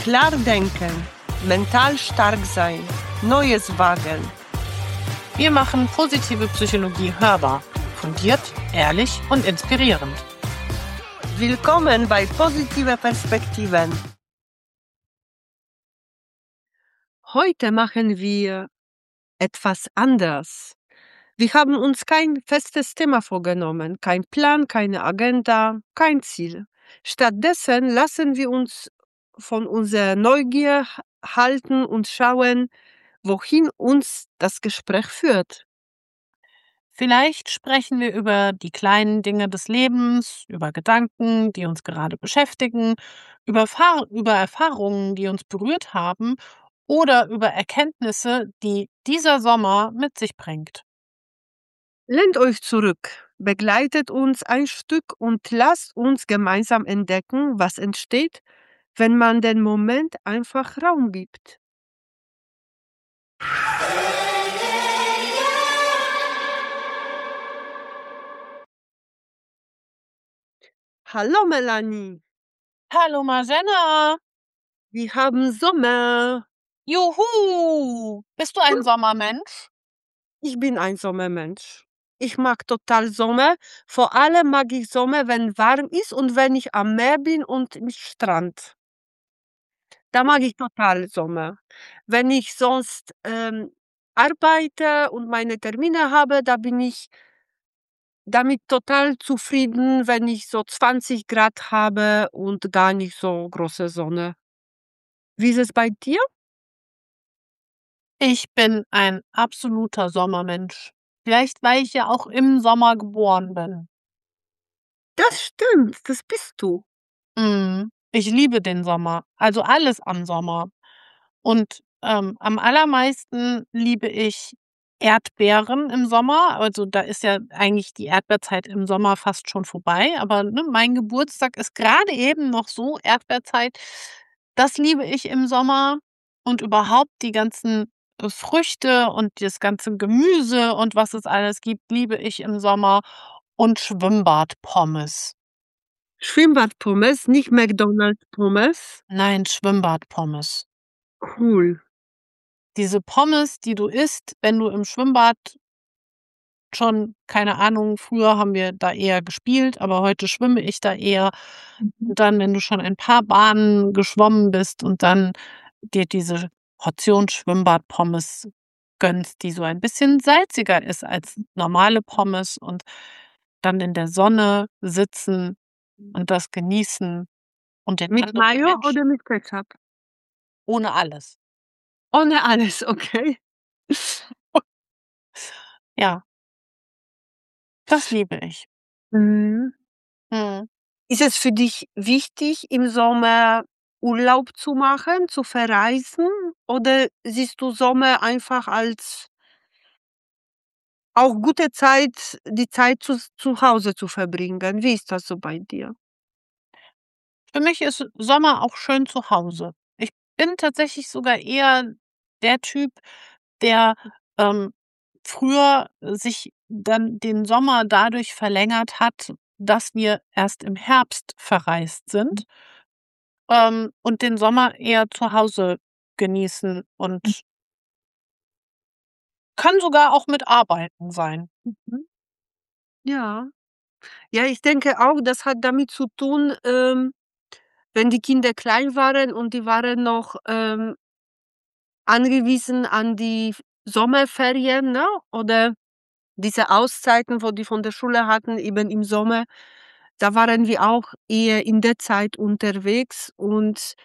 Klar denken, mental stark sein, Neues wagen. Wir machen positive Psychologie hörbar, fundiert, ehrlich und inspirierend. Willkommen bei Positive Perspektiven. Heute machen wir etwas anders. Wir haben uns kein festes Thema vorgenommen, kein Plan, keine Agenda, kein Ziel. Stattdessen lassen wir uns von unserer Neugier halten und schauen, wohin uns das Gespräch führt. Vielleicht sprechen wir über die kleinen Dinge des Lebens, über Gedanken, die uns gerade beschäftigen, über Erfahrungen, die uns berührt haben oder über Erkenntnisse, die dieser Sommer mit sich bringt. Lehnt euch zurück, begleitet uns ein Stück und lasst uns gemeinsam entdecken, was entsteht, wenn man den Moment einfach Raum gibt. Hallo Melanie, Hallo Marjana! wir haben Sommer. Juhu! Bist du ein Sommermensch? Ich bin ein Sommermensch. Ich mag total Sommer. Vor allem mag ich Sommer, wenn warm ist und wenn ich am Meer bin und im Strand. Da mag ich total Sommer. Wenn ich sonst arbeite und meine Termine habe, da bin ich damit total zufrieden, wenn ich so 20 Grad habe und gar nicht so große Sonne. Wie ist es bei dir? Ich bin ein absoluter Sommermensch. Vielleicht, weil ich ja auch im Sommer geboren bin. Das stimmt, das bist du. Ich liebe den Sommer, also alles am Sommer. Und, am allermeisten liebe ich Erdbeeren im Sommer. Also, da ist ja eigentlich die Erdbeerzeit im Sommer fast schon vorbei, aber, ne, mein Geburtstag ist gerade eben noch so Erdbeerzeit. Das liebe ich im Sommer und überhaupt die ganzen, Früchte und das ganze Gemüse und was es alles gibt, liebe ich im Sommer und Schwimmbadpommes. Schwimmbadpommes, nicht McDonald's-Pommes. Nein, Schwimmbadpommes. Cool. Diese Pommes, die du isst, wenn du im Schwimmbad schon keine Ahnung, früher haben wir da eher gespielt, aber heute schwimme ich da eher. Mhm. Und dann, wenn du schon ein paar Bahnen geschwommen bist und dann dir diese Portion Schwimmbadpommes gönnst, die so ein bisschen salziger ist als normale Pommes und dann in der Sonne sitzen und das genießen und den Mit anderen Mayo Menschen oder mit Ketchup? ohne alles. Ohne alles, okay. Ja, das liebe ich. Mhm. Mhm. Ist es für dich wichtig, im Sommer Urlaub zu machen, zu verreisen? Oder siehst du Sommer einfach als auch gute Zeit, die Zeit zu Hause zu verbringen? Wie ist das so bei dir? Für mich ist Sommer auch schön zu Hause. Ich bin tatsächlich sogar eher der Typ, der, ähm, früher sich dann den Sommer dadurch verlängert hat, dass wir erst im Herbst verreist sind, und den Sommer eher zu Hause genießen und kann sogar auch mit Arbeiten sein. Mhm. Ja. Ja, ich denke auch, das hat damit zu tun, wenn die Kinder klein waren und die waren noch, angewiesen an die Sommerferien, ne, oder diese Auszeiten, wo die von der Schule hatten, eben im Sommer, da waren wir auch eher in der Zeit unterwegs und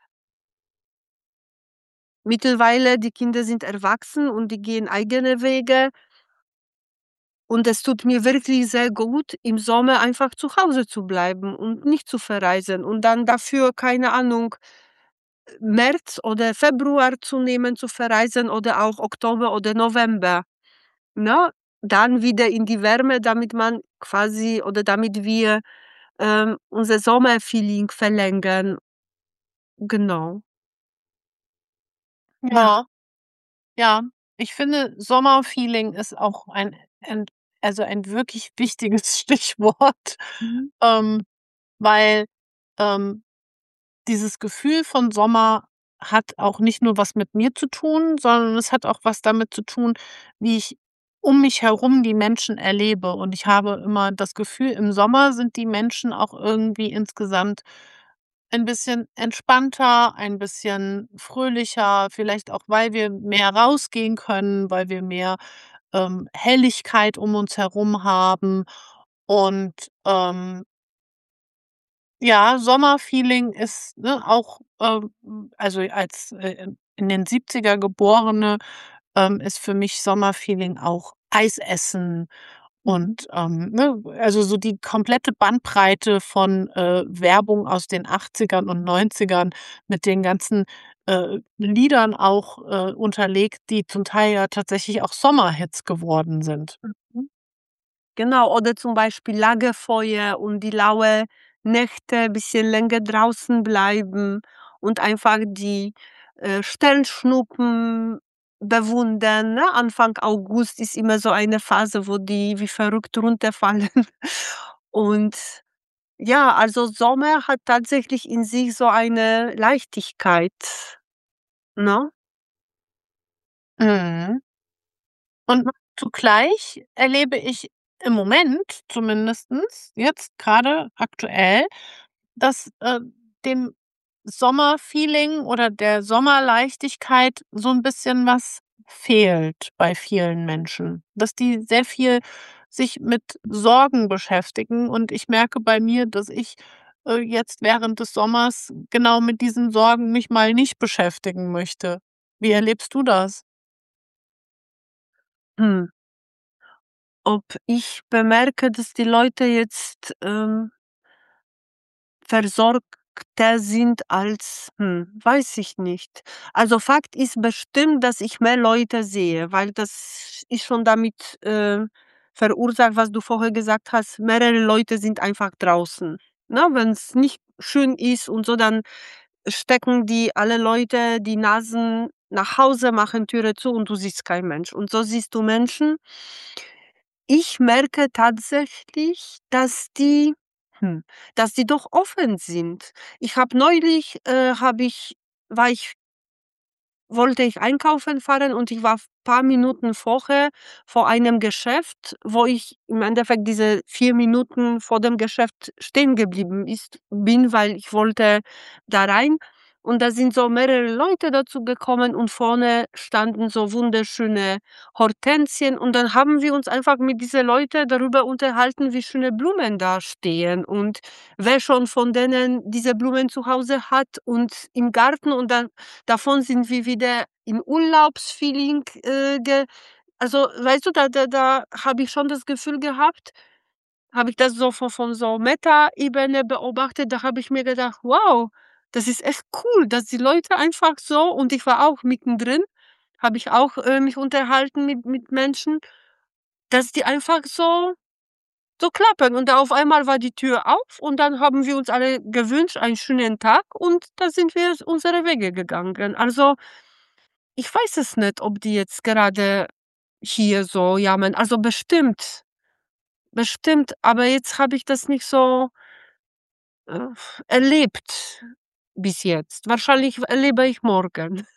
mittlerweile die Kinder sind erwachsen und die gehen eigene Wege und es tut mir wirklich sehr gut, im Sommer einfach zu Hause zu bleiben und nicht zu verreisen und dann dafür, keine Ahnung, März oder Februar zu nehmen, zu verreisen oder auch Oktober oder November, ne? Dann wieder in die Wärme, damit man quasi oder damit wir, unser Sommerfeeling verlängern. Genau. Ja. Ja, ja. Ich finde, Sommerfeeling ist auch ein wirklich wichtiges Stichwort, Mhm. ähm, weil, ähm dieses Gefühl von Sommer hat auch nicht nur was mit mir zu tun, sondern es hat auch was damit zu tun, wie ich um mich herum die Menschen erlebe. Und ich habe immer das Gefühl, im Sommer sind die Menschen auch irgendwie insgesamt ein bisschen entspannter, ein bisschen fröhlicher, vielleicht auch, weil wir mehr rausgehen können, weil wir mehr, Helligkeit um uns herum haben. Und, ja, Sommerfeeling ist, ne, auch, also als, in den 70er Geborene, ist für mich Sommerfeeling auch Eis essen Mhm. und, ne, also so die komplette Bandbreite von, Werbung aus den 80ern und 90ern mit den ganzen, Liedern auch, unterlegt, die zum Teil ja tatsächlich auch Sommerhits geworden sind. Mhm. Genau, oder zum Beispiel Lagerfeuer und die laue Nächte, bisschen länger draußen bleiben und einfach die, Sternschnuppen bewundern, ne? Anfang August ist immer so eine Phase, wo die wie verrückt runterfallen. Und ja, also Sommer hat tatsächlich in sich so eine Leichtigkeit, ne? Mhm. Und zugleich erlebe ich im Moment zumindestens jetzt gerade aktuell, dass, dem Sommerfeeling oder der Sommerleichtigkeit so ein bisschen was fehlt bei vielen Menschen, dass die sehr viel sich mit Sorgen beschäftigen und ich merke bei mir, dass ich, jetzt während des Sommers genau mit diesen Sorgen mich mal nicht beschäftigen möchte. Wie erlebst du das? Hm. Ob ich bemerke, dass die Leute jetzt, versorgter sind als weiß ich nicht. Also, Fakt ist bestimmt, dass ich mehr Leute sehe, weil das ist schon damit, verursacht, was du vorher gesagt hast, mehrere Leute sind einfach draußen. Ne, wenn's nicht schön ist und so, dann stecken die alle Leute die Nasen nach Hause, machen Türe zu und du siehst kein Mensch. Und so siehst du Menschen. Ich merke tatsächlich, hm, dass die doch offen sind. Ich habe neulich, habe ich war ich wollte ich einkaufen fahren und ich war paar Minuten vorher vor einem Geschäft, wo ich im Endeffekt diese 4 Minuten vor dem Geschäft stehen geblieben bin, weil ich wollte da rein. Und da sind so mehrere Leute dazu gekommen und vorne standen so wunderschöne Hortensien und dann haben wir uns einfach mit diese Leute darüber unterhalten, wie schöne Blumen da stehen und wer schon von denen diese Blumen zu Hause hat und im Garten und dann davon sind wir wieder in Urlaubsfeeling, ge also, weißt du, da habe ich schon das Gefühl gehabt, habe ich das so von so Metaebene beobachtet, da habe ich mir gedacht: „Wow, das ist echt cool, dass die Leute einfach so“ und ich war auch mittendrin, habe ich auch, mich unterhalten mit Menschen, dass die einfach so klappen und da auf einmal war die Tür auf und dann haben wir uns alle gewünscht, einen schönen Tag und da sind wir unsere Wege gegangen. Also, ich weiß es nicht, ob die jetzt gerade hier so jammern. Also, bestimmt, aber jetzt habe ich das nicht so, äh, erlebt bis jetzt. Wahrscheinlich erlebe ich morgen.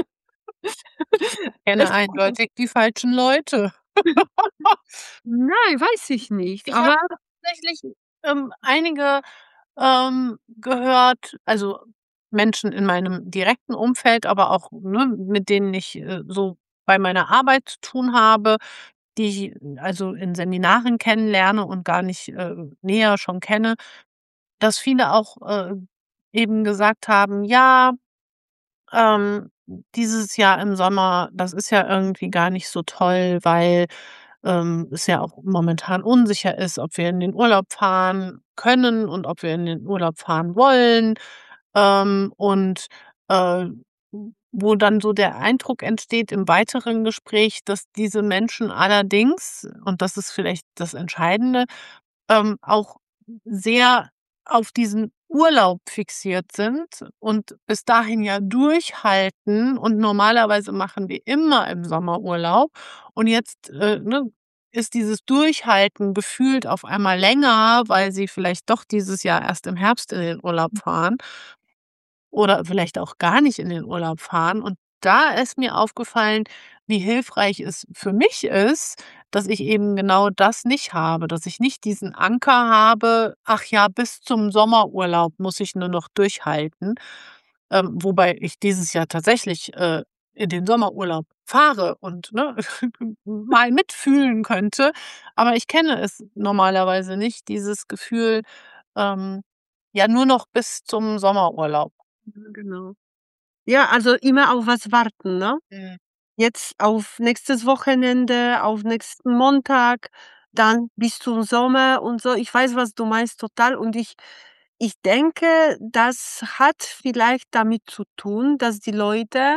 Kenne Es eindeutig die falschen Leute. Nein, weiß ich nicht, Ich habe aber tatsächlich, einige, gehört, also Menschen in meinem direkten Umfeld, aber auch, ne, mit denen ich, so bei meiner Arbeit zu tun habe, die ich also in Seminaren kennenlerne und gar nicht, näher schon kenne, dass viele auch, eben gesagt haben: „Ja, ähm, dieses Jahr im Sommer, das ist ja irgendwie gar nicht so toll, weil, es ja auch momentan unsicher ist, ob wir in den Urlaub fahren können und ob wir in den Urlaub fahren wollen. Und, äh, wo dann so der Eindruck entsteht im weiteren Gespräch, dass diese Menschen allerdings, und das ist vielleicht das Entscheidende, auch sehr auf diesen Urlaub fixiert sind und bis dahin ja durchhalten und normalerweise machen wir immer im Sommer Urlaub und jetzt, ne, ist dieses Durchhalten gefühlt auf einmal länger, weil sie vielleicht doch dieses Jahr erst im Herbst in den Urlaub fahren. oder vielleicht auch gar nicht in den Urlaub fahren. Und da ist mir aufgefallen, wie hilfreich es für mich ist, dass ich eben genau das nicht habe, dass ich nicht diesen Anker habe: „Ach ja, bis zum Sommerurlaub muss ich nur noch durchhalten." Wobei ich dieses Jahr tatsächlich, in den Sommerurlaub fahre und, ne, mal mitfühlen könnte, aber ich kenne es normalerweise nicht, dieses Gefühl, ähm, ja, nur noch bis zum Sommerurlaub. Ja, genau. Ja, also immer auf was warten, ne? Mhm. Jetzt auf nächstes Wochenende, auf nächsten Montag, dann bis zum Sommer und so. Ich weiß, was du meinst, total. Und ich denke, das hat vielleicht damit zu tun, dass die Leute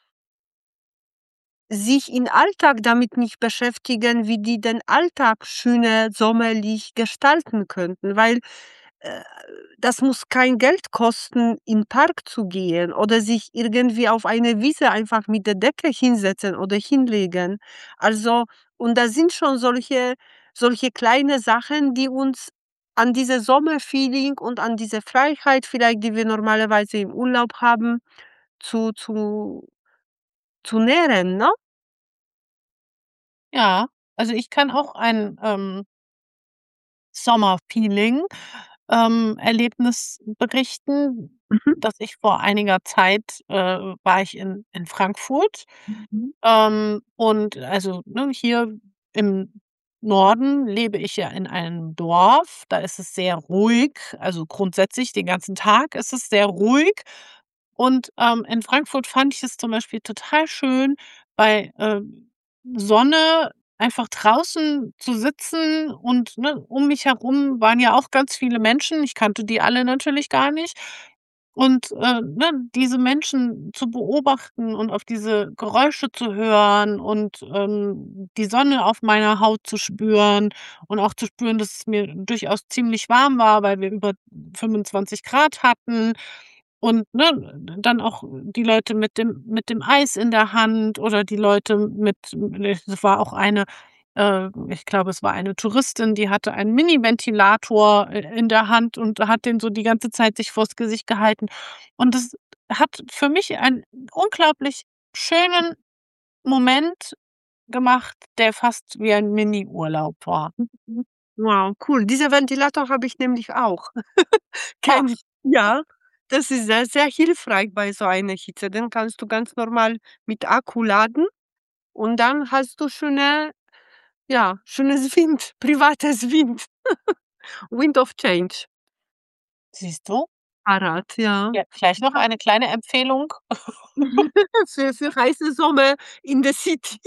sich im Alltag damit nicht beschäftigen, wie die den Alltag schöner sommerlich gestalten könnten, weil, äh, das muss kein Geld kosten, in Park zu gehen oder sich irgendwie auf eine Wiese einfach mit der Decke hinsetzen oder hinlegen. Also und da sind schon solche kleine Sachen, die uns an diese Sommerfeeling und an diese Freiheit vielleicht, die wir normalerweise im Urlaub haben, zu zu zu nähren, ne? Ja, also ich kann auch ein, Sommerfeeling, Erlebnis berichten, Mhm. dass ich vor einiger Zeit, war ich in Frankfurt. Mhm. Und also, ne, hier im Norden lebe ich ja in einem Dorf, da ist es sehr ruhig, also grundsätzlich den ganzen Tag ist es sehr ruhig. Und, in Frankfurt fand ich es zum Beispiel total schön, bei, Sonne einfach draußen zu sitzen und, ne, um mich herum waren ja auch ganz viele Menschen. Ich kannte die alle natürlich gar nicht. Und, ne, diese Menschen zu beobachten und auf diese Geräusche zu hören und, die Sonne auf meiner Haut zu spüren und auch zu spüren, dass es mir durchaus ziemlich warm war, weil wir über 25 Grad hatten und, ne, dann auch die Leute mit dem Eis in der Hand oder die Leute mit es war auch eine ich glaube, es war eine Touristin, die hatte einen Mini-Ventilator, in der Hand und hat den so die ganze Zeit sich vors Gesicht gehalten. Und das hat für mich einen unglaublich schönen Moment gemacht, der fast wie ein Mini-Urlaub war. Mhm. Wow, cool. Dieser Ventilator habe ich nämlich auch. Kenne Ach, ich. Ja, das ist sehr, sehr hilfreich bei so einer Hitze. Den kannst du ganz normal mit Akku laden und dann hast du schönes Wind, privates Wind. Wind of Change siehst du? parat, ja. Ja, vielleicht noch eine kleine Empfehlung. Für heiße Sommer in the City.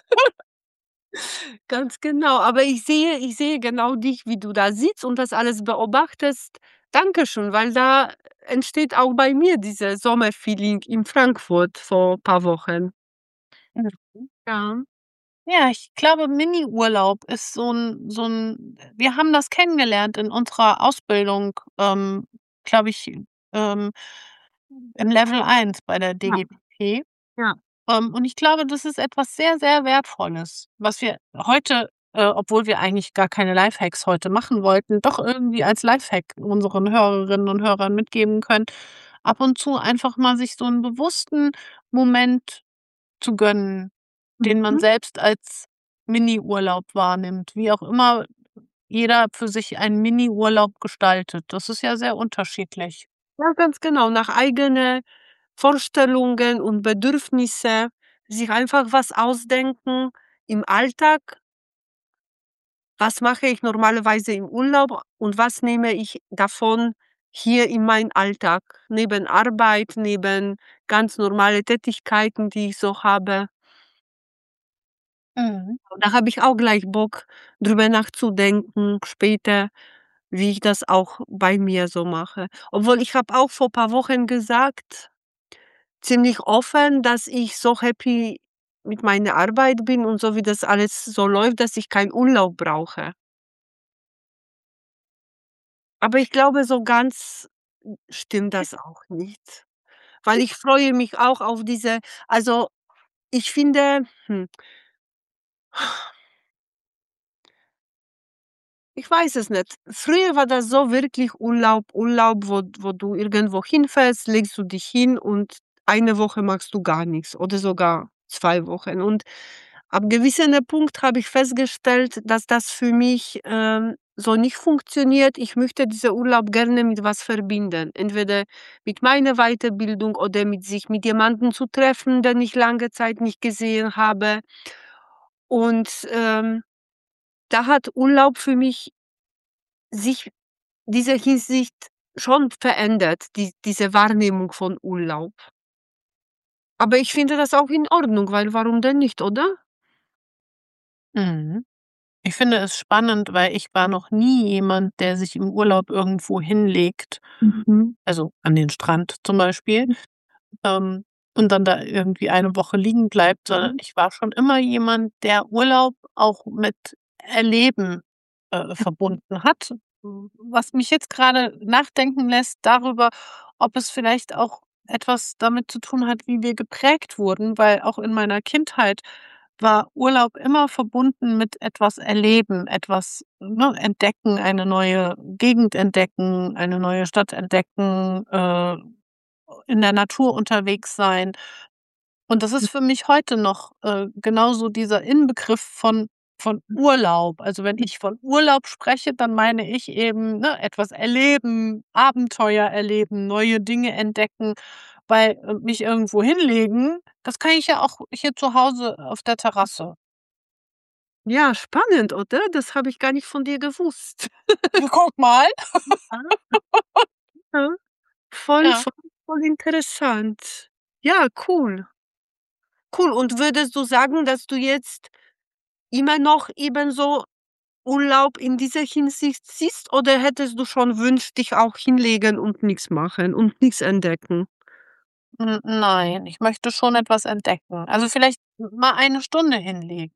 Ganz genau. Aber ich sehe genau dich, wie du da sitzt und das alles beobachtest. Dankeschön, weil da entsteht auch bei mir dieses Sommerfeeling in Frankfurt vor paar Wochen. Mhm. Ja. Ja, ich glaube, Mini-Urlaub ist wir haben das kennengelernt in unserer Ausbildung, glaube ich, ähm, im Level 1 bei der Ja, DGP. ja. Und ich glaube, das ist etwas sehr, sehr Wertvolles, was wir heute, obwohl wir eigentlich gar keine Lifehacks heute machen wollten, doch irgendwie als Lifehack unseren Hörerinnen und Hörern mitgeben können, ab und zu einfach mal sich so 'n bewussten Moment zu gönnen, den man Mhm. selbst als Mini-Urlaub wahrnimmt, wie auch immer jeder für sich einen Mini-Urlaub gestaltet. Das ist ja sehr unterschiedlich. Ja, ganz genau, nach eigene Vorstellungen und Bedürfnisse sich einfach was ausdenken im Alltag. Was mache ich normalerweise im Urlaub und was nehme ich davon hier in meinen Alltag, neben Arbeit, neben ganz normale Tätigkeiten, die ich so habe. Mhm. Da habe ich auch gleich Bock, drüber nachzudenken später, wie ich das auch bei mir so mache. Obwohl ich habe auch vor paar Wochen gesagt, ziemlich offen, dass ich so happy mit meiner Arbeit bin und so, wie das alles so läuft, dass ich keinen Urlaub brauche. Aber ich glaube, so ganz stimmt das auch nicht, weil ich freue mich auch auf diese also, ich finde Ich weiß es nicht. Früher war das so wirklich Urlaub, wo du irgendwo hinfährst, legst du dich hin und eine Woche machst du gar nichts oder sogar 2 Wochen. Und ab gewissem Punkt habe ich festgestellt, dass das für mich, so nicht funktioniert. Ich möchte diesen Urlaub gerne mit was verbinden. Entweder mit meiner Weiterbildung oder mit sich mit jemandem zu treffen, den ich lange Zeit nicht gesehen habe. Und, da hat Urlaub für mich sich diese Hinsicht schon verändert, diese Wahrnehmung von Urlaub. Aber ich finde das auch in Ordnung, weil warum denn nicht, oder? Mhm. Ich finde es spannend, weil ich war noch nie jemand, der sich im Urlaub irgendwo hinlegt, Mhm. also an den Strand zum Beispiel, ähm, und dann da irgendwie eine Woche liegen bleibt, sondern ich war schon immer jemand, der Urlaub auch mit Erleben, verbunden hat. Was mich jetzt grade nachdenken lässt darüber, ob es vielleicht auch etwas damit zu tun hat, wie wir geprägt wurden, weil auch in meiner Kindheit war Urlaub immer verbunden mit etwas erleben, etwas, ne, entdecken, eine neue Gegend entdecken, eine neue Stadt entdecken, in der Natur unterwegs sein. Und das ist für mich heute noch, genauso dieser Inbegriff von Urlaub. Also, wenn ich von Urlaub spreche, dann meine ich eben, ne, etwas erleben, Abenteuer erleben, neue Dinge entdecken, weil, mich irgendwo hinlegen, das kann ich ja auch hier zu Hause auf der Terrasse. Ja, spannend, oder? Das habe ich gar nicht von dir gewusst. Guck mal. Ja, voll, Ja. voll, voll interessant. Ja, cool. Cool. Und würdest du sagen, dass du jetzt immer noch ebenso Urlaub in dieser Hinsicht siehst oder hättest du schon Wunsch, dich auch hinlegen und nix machen und nix entdecken? Nein, ich möchte schon etwas entdecken. Also, vielleicht mal eine Stunde hinlegen.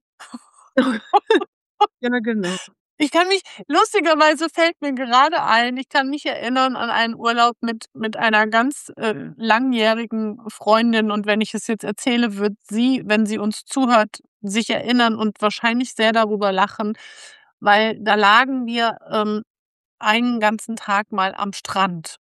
Ja, genau. Ich kann mich lustigerweise fällt mir gerade ein, ich kann mich erinnern an einen Urlaub mit einer ganz, langjährigen Freundin und wenn ich es jetzt erzähle, wird sie, wenn sie uns zuhört, sich erinnern und wahrscheinlich sehr darüber lachen, weil da lagen wir, einen ganzen Tag mal am Strand.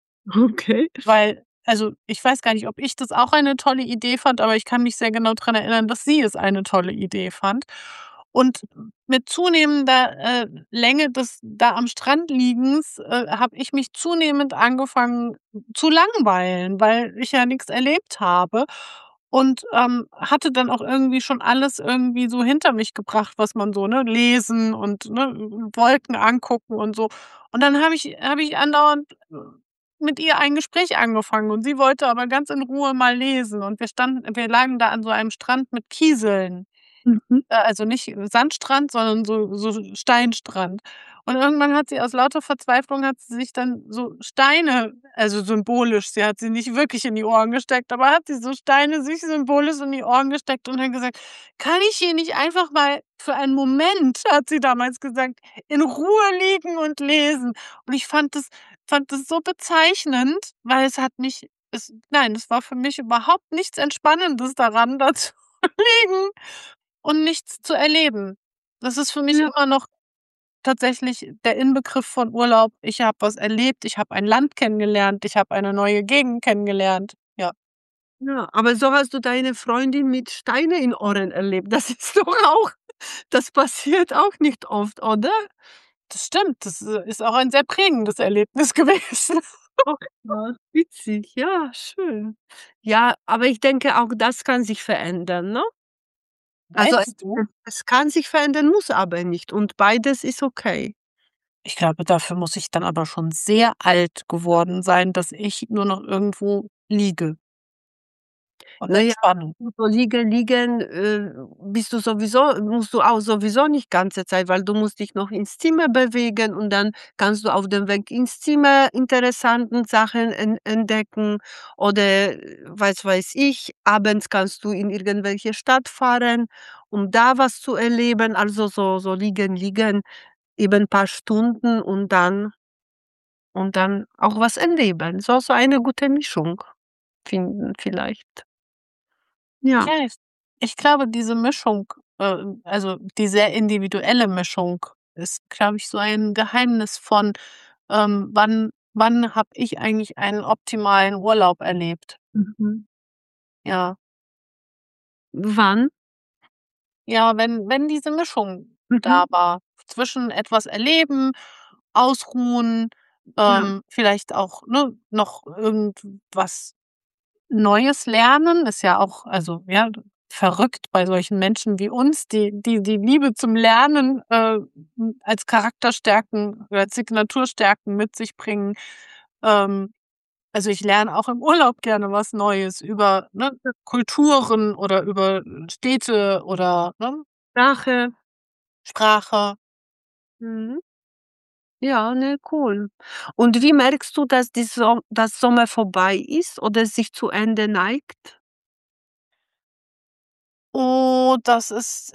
Okay. Weil also, ich weiß gar nicht, ob ich das auch eine tolle Idee fand, aber ich kann mich sehr genau dran erinnern, dass sie es eine tolle Idee fand. Und mit zunehmender, Länge des da am Strand Liegens, habe ich mich zunehmend angefangen zu langweilen, weil ich ja nix erlebt habe und, hatte dann auch irgendwie schon alles irgendwie so hinter mich gebracht, was man so, ne, lesen und, ne, Wolken angucken und so. Und dann habe ich andauernd mit ihr ein Gespräch angefangen und sie wollte aber ganz in Ruhe mal lesen und wir lagen da an so einem Strand mit Kieseln. Mhm. Also nicht Sandstrand, sondern so Steinstrand. Und irgendwann hat sie aus lauter Verzweiflung hat sie sich dann so Steine, also symbolisch, sie hat sie nicht wirklich in die Ohren gesteckt, aber hat sie so Steine sich symbolisch in die Ohren gesteckt und hat gesagt: „Kann ich hier nicht einfach mal für einen Moment", hat sie damals gesagt, „in Ruhe liegen und lesen?" Und ich fand das so bezeichnend, weil es hat mich es nein, es war für mich überhaupt nichts Entspannendes daran, da zu liegen und nichts zu erleben. Das ist für mich Ja, immer noch tatsächlich der Inbegriff von Urlaub. Ich habe was erlebt, ich habe ein Land kennengelernt, ich habe eine neue Gegend kennengelernt. Ja, ja. Aber so hast du deine Freundin mit Steine in Ohren erlebt. Das ist doch auch das passiert auch nicht oft, oder? das stimmt. Das, ist auch ein sehr prägendes Erlebnis gewesen. Ach ja, witzig. Ja, schön. Ja, aber ich denke, auch das kann sich verändern, ne? Also, Meinst du? es kann sich verändern, muss aber nicht und beides ist okay. Ich glaube, dafür muss ich dann aber schon sehr alt geworden sein, dass ich nur noch irgendwo liege und Na ja, entspanne. so liegen, bist du sowieso musst du auch sowieso nicht ganze Zeit, weil du musst dich noch ins Zimmer bewegen und dann kannst du auf dem Weg ins Zimmer interessanten Sachen entdecken oder, weiß ich, abends kannst du in irgendwelche Stadt fahren, um da was zu erleben. Also, so liegen, eben paar Stunden und dann auch was erleben. So eine gute Mischung finden vielleicht. Ja. Ja, ich glaube, diese Mischung, also die sehr individuelle Mischung ist, glaube ich, so ein Geheimnis von, wann habe ich eigentlich einen optimalen Urlaub erlebt? Mhm. Ja. Wann? Ja, wenn diese Mischung Mhm. da war zwischen etwas erleben, ausruhen, Ja. vielleicht auch, ne, noch irgendwas Neues lernen, ist ja auch also, ja, verrückt bei solchen Menschen wie uns, die Liebe zum Lernen, als Charakterstärken oder als Signaturstärken mit sich bringen. Ähm, also, ich lerne auch im Urlaub gerne was Neues über, ne, Kulturen oder über Städte oder, ne, Sprache. Sprache. Mhm. Ja, ne, cool. Und wie merkst du, dass das Sommer vorbei ist oder sich zu Ende neigt? Oh, das ist,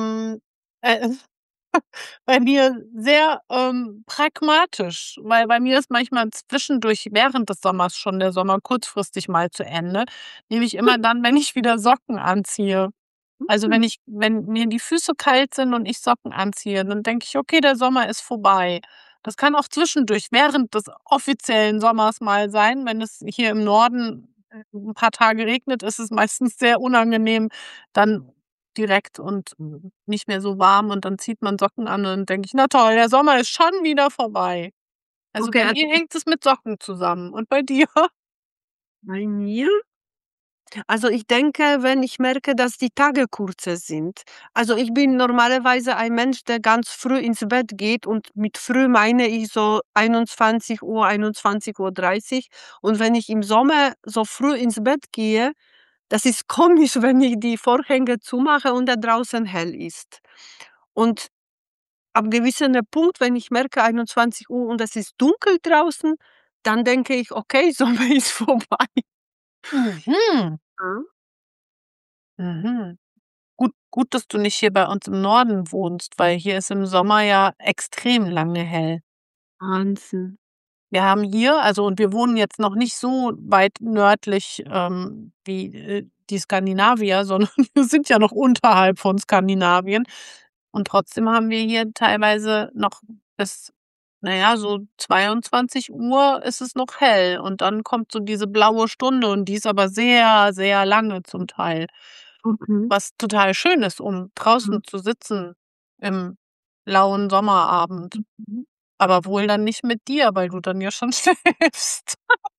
bei mir sehr, pragmatisch, weil bei mir ist manchmal zwischendurch während des Sommers schon der Sommer kurzfristig mal zu Ende, nämlich immer dann, wenn ich wieder Socken anziehe. Also, Mhm. wenn mir die Füße kalt sind und ich Socken anziehe, dann denke ich: „Okay, der Sommer ist vorbei.“ Das kann auch zwischendurch während des offiziellen Sommers mal sein. Wenn es hier im Norden, 'n paar Tage regnet, ist es meistens sehr unangenehm, dann direkt und, nicht mehr so warm und dann zieht man Socken an und dann denke ich: „Na toll, der Sommer ist schon wieder vorbei.“ Also, Okay, bei also mir hängt es mit Socken zusammen und bei dir? bei mir also, ich denke, wenn ich merke, dass die Tage kürzer sind. Also, ich bin normalerweise ein Mensch, der ganz früh ins Bett geht und mit früh meine ich so 21:00, 21:30 und wenn ich im Sommer so früh ins Bett gehe, das ist komisch, wenn ich die Vorhänge zumache und da draußen hell ist. Und ab gewissem Punkt, wenn ich merke 21 Uhr und es ist dunkel draußen, dann denke ich: „Okay, Sommer ist vorbei.“ Mhm, Mhm. mhm. Gut, dass du nicht hier bei uns im Norden wohnst, weil hier ist im Sommer ja extrem lange hell. Wahnsinn. Wir haben hier und wir wohnen jetzt noch nicht so weit nördlich, wie, die Skandinavier, sondern wir sind ja noch unterhalb von Skandinavien. Und trotzdem haben wir hier teilweise noch bis, na ja, so 22 Uhr ist es noch hell und dann kommt so diese blaue Stunde und die ist aber sehr, sehr lange zum Teil. Okay. Was total schön ist, um Mhm. draußen zu sitzen im lauen Sommerabend. Mhm. Aber wohl dann nicht mit dir, weil du dann ja schon schläfst.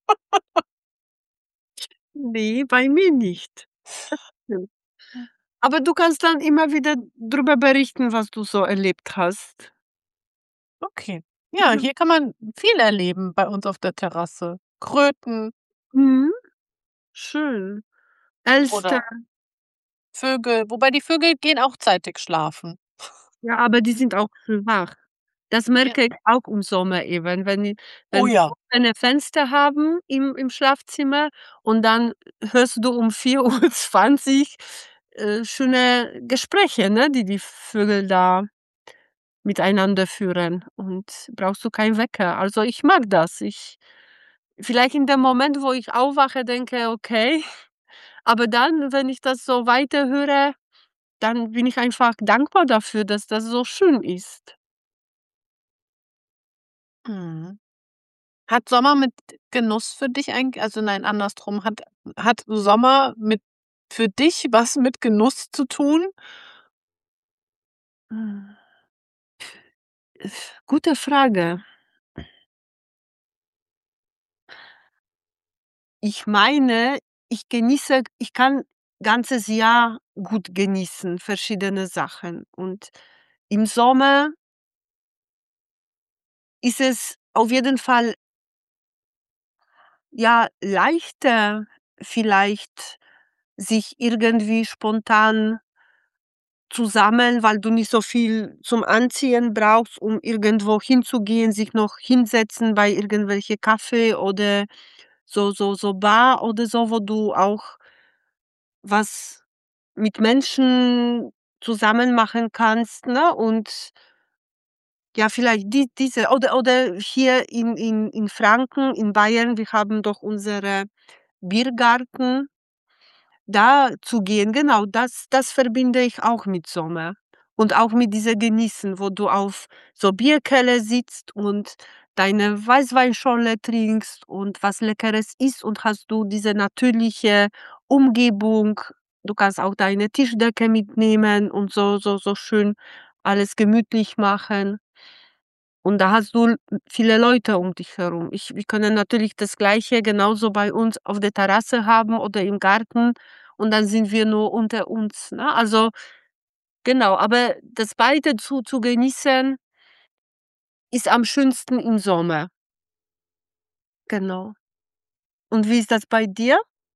Ne, bei mir nicht. Stimmt. Aber du kannst dann immer wieder drüber berichten, was du so erlebt hast. Okay. Ja, Ja. hier kann man viel erleben bei uns auf der Terrasse. Kröten Mhm. Schön. Elster. oder Vögel, wobei die Vögel gehen auch zeitig schlafen. Ja, aber die sind auch früh wach. Das Ja. merke ich auch im Sommer eben, Oh wenn wir ja. offene Fenster haben im Schlafzimmer und dann hörst du um 4:20 schöne Gespräche, ne, die die Vögel da miteinander führen und brauchst du keinen Wecker. Also, ich mag das. Vielleicht in dem Moment, wo ich aufwache, denke: „Okay“, aber dann, wenn ich das so weiterhöre, dann bin ich einfach dankbar dafür, dass das so schön ist. Mhm. Hat Sommer mit Genuss für dich eigentlich nein, andersrum, hat Sommer mit für dich was mit Genuss zu tun? Hm, gute Frage. Ich meine, ich kann ganzes Jahr gut genießen, verschiedene Sachen. Und im Sommer ist es auf jeden Fall, ja, leichter vielleicht, sich irgendwie spontan zu sammeln, weil du nicht so viel zum Anziehen brauchst, um irgendwo hinzugehen, sich noch hinsetzen bei irgendwelche Kaffee oder so Bar oder so, wo du auch was mit Menschen zusammen machen kannst, ne? Und ja, vielleicht diese oder hier in Franken, in Bayern, wir haben doch unsere Biergarten, da zu gehen, genau, das verbinde ich auch mit Sommer. Und auch mit dieser Genießen, wo du auf so Bierkelle sitzt und deine Weißweinschorle trinkst und was Leckeres isst und hast du diese natürliche Umgebung. Du kannst auch deine Tischdecke mitnehmen und so schön alles gemütlich machen. Und da hast du viele Leute um dich herum. Wir können natürlich das Gleiche genauso bei uns auf der Terrasse haben oder im Garten und dann sind wir nur unter uns, ne? Also, genau, aber das beide zu genießen, ist am schönsten im Sommer. Genau. Und wie ist das bei dir?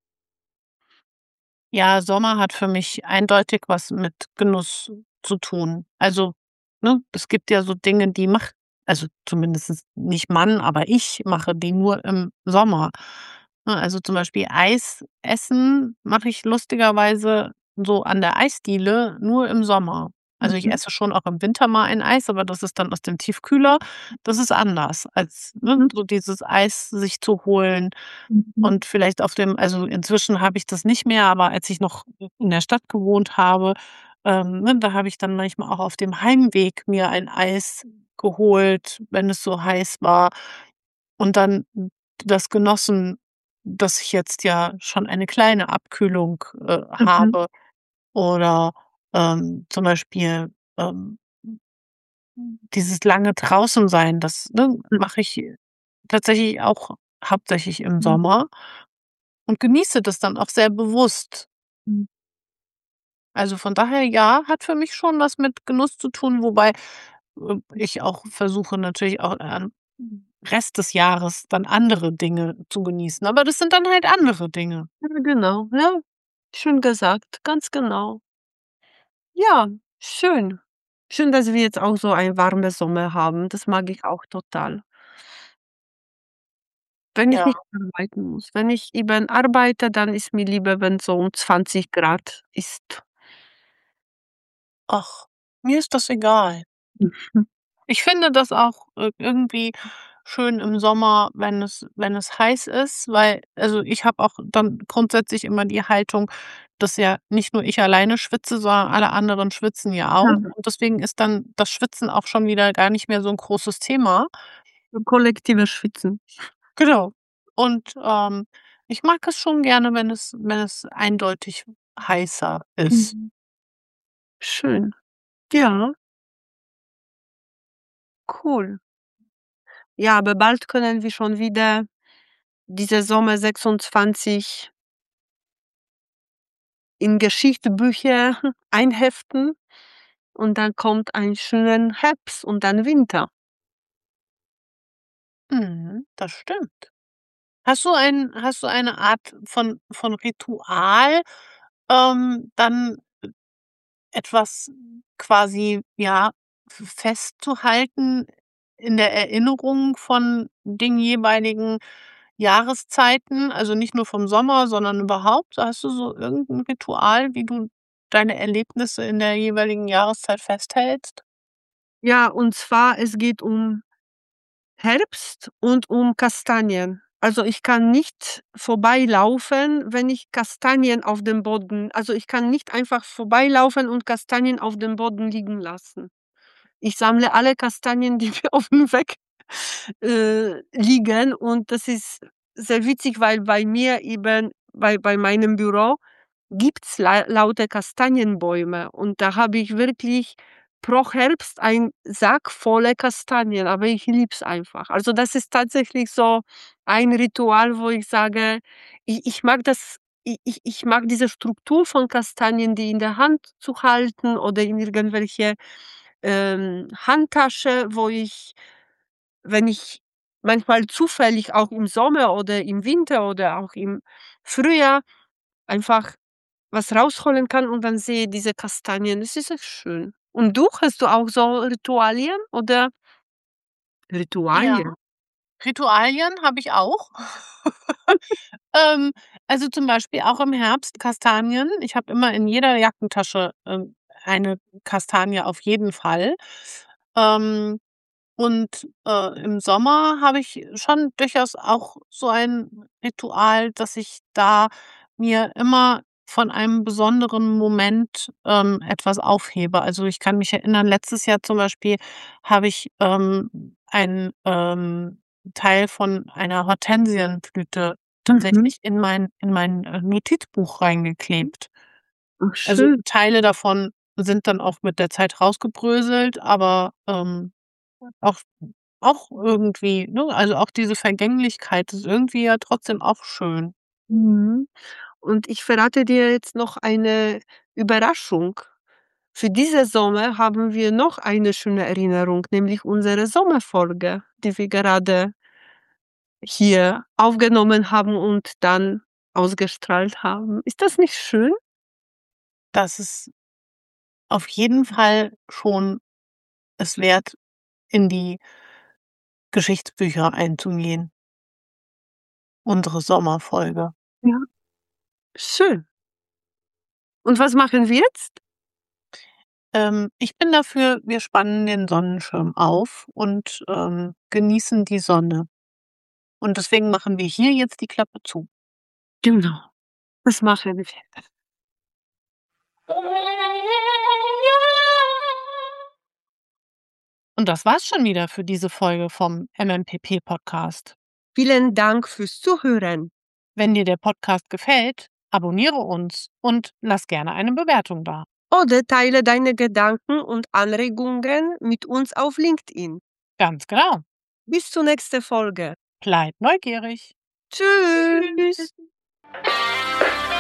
Ja, Sommer hat für mich eindeutig was mit Genuss zu tun. Also, ne, es gibt ja so Dinge, die macht also zumindest nicht man, aber ich mache die nur im Sommer. Ne, also zum Beispiel Eis essen mache ich lustigerweise so an der Eisdiele nur im Sommer. Also, ich Mhm, esse schon auch im Winter mal ein Eis, aber das ist dann aus dem Tiefkühler. Das ist anders als, ne, mhm, so dieses Eis sich zu holen mhm, und vielleicht auf dem also, inzwischen habe ich das nicht mehr, aber als ich noch in der Stadt gewohnt habe, ne, da habe ich dann manchmal auch auf dem Heimweg mir ein Eis geholt, wenn es so heiß war und dann das genossen, dass ich jetzt ja schon eine kleine Abkühlung, mhm, habe oder, zum Beispiel, ähm, dieses lange draußen sein, das, ne, mache ich tatsächlich auch hauptsächlich im mhm, Sommer. Und genieße das dann auch sehr bewusst. mhm. Also, von daher, ja, hat für mich schon was mit Genuss zu tun, wobei, ich auch versuche natürlich auch am Rest des Jahres dann andere Dinge zu genießen, aber das sind dann halt andere Dinge. Ja, genau, ja, schön gesagt, ganz genau. Ja, schön. Schön, dass wir jetzt auch so ein warmes Sommer haben. Das mag ich auch total. Wenn ich Ja. nicht arbeiten muss. Wenn ich eben arbeite, dann ist mir lieber, wenn so um 20 Grad ist. Ach, mir ist das egal. Mhm. Ich finde das auch, irgendwie schön im Sommer, wenn es heiß ist, weil also, ich habe auch dann grundsätzlich immer die Haltung, dass ja nicht nur ich alleine schwitze, sondern alle anderen schwitzen ja auch. Ja, Und deswegen ist dann das Schwitzen auch schon wieder gar nicht mehr so 'n großes Thema. so kollektives Schwitzen. Genau. Und, ich mag es schon gerne, wenn es eindeutig heißer ist. Mhm. Schön. Ja, cool. Ja, aber bald können wir schon wieder diese Sommer 26 in Geschichtsbücher einheften und dann kommt ein schönen Herbst und dann Winter. Mhm, das stimmt. Hast du eine Art von Ritual, dann etwas quasi, ja, festzuhalten in der Erinnerung von den jeweiligen Jahreszeiten? Also, nicht nur vom Sommer, sondern überhaupt? Hast du so irgendein Ritual, wie du deine Erlebnisse in der jeweiligen Jahreszeit festhältst? Ja, und zwar, es geht um Herbst und um Kastanien. Also, ich kann nicht vorbeilaufen, wenn ich Kastanien auf dem Boden also, ich kann nicht einfach vorbeilaufen und Kastanien auf dem Boden liegen lassen. Ich sammle alle Kastanien, die mir auf dem Weg, liegen und das ist sehr witzig, weil bei mir eben bei meinem Büro gibt's lauter Kastanienbäume und da habe ich wirklich pro Herbst ein Sack voller Kastanien, aber ich liebe es einfach. Also, das ist tatsächlich so ein Ritual, wo ich sage, ich mag das ich mag diese Struktur von Kastanien, die in der Hand zu halten oder in irgendwelche, Handtasche, wo ich, wenn ich manchmal zufällig auch im Sommer oder im Winter oder auch im Frühjahr einfach was rausholen kann und dann sehe diese Kastanien. Das ist echt schön. Und du, hast du auch so Ritualien oder Ja, Ritualien? Ritualien habe ich auch. Ähm, also, zum Beispiel auch im Herbst Kastanien. Ich habe immer in jeder Jackentasche, eine Kastanie auf jeden Fall. Ähm Und, im Sommer habe ich schon durchaus auch so ein Ritual, dass ich da mir immer von einem besonderen Moment, etwas aufhebe. Also, ich kann mich erinnern, letztes Jahr zum Beispiel habe ich, einen, Teil von einer Hortensienblüte Mhm. tatsächlich in mein Notizbuch reingeklebt. Ach Also, schön. Teile davon sind dann auch mit der Zeit rausgebröselt, aber, auch irgendwie, ne, also, auch diese Vergänglichkeit ist irgendwie ja trotzdem auch schön. Mhm. Und ich verrate dir jetzt noch eine Überraschung. Für diese Sommer haben wir noch eine schöne Erinnerung, nämlich unsere Sommerfolge, die wir gerade hier aufgenommen haben und dann ausgestrahlt haben. Ist das nicht schön? Das ist auf jeden Fall schon es wert, in die Geschichtsbücher einzugehen, unsere Sommerfolge. Ja. Schön. Und was machen wir jetzt? Ich bin dafür, wir spannen den Sonnenschirm auf und, genießen die Sonne. Und deswegen machen wir hier jetzt die Klappe zu. Genau, das machen wir. Und das war's schon wieder für diese Folge vom MMPP-Podcast. Vielen Dank fürs Zuhören. Wenn dir der Podcast gefällt, abonniere uns und lass gerne eine Bewertung da. Oder teile deine Gedanken und Anregungen mit uns auf LinkedIn. Ganz genau. Bis zur nächsten Folge. Bleib neugierig. Tschüss.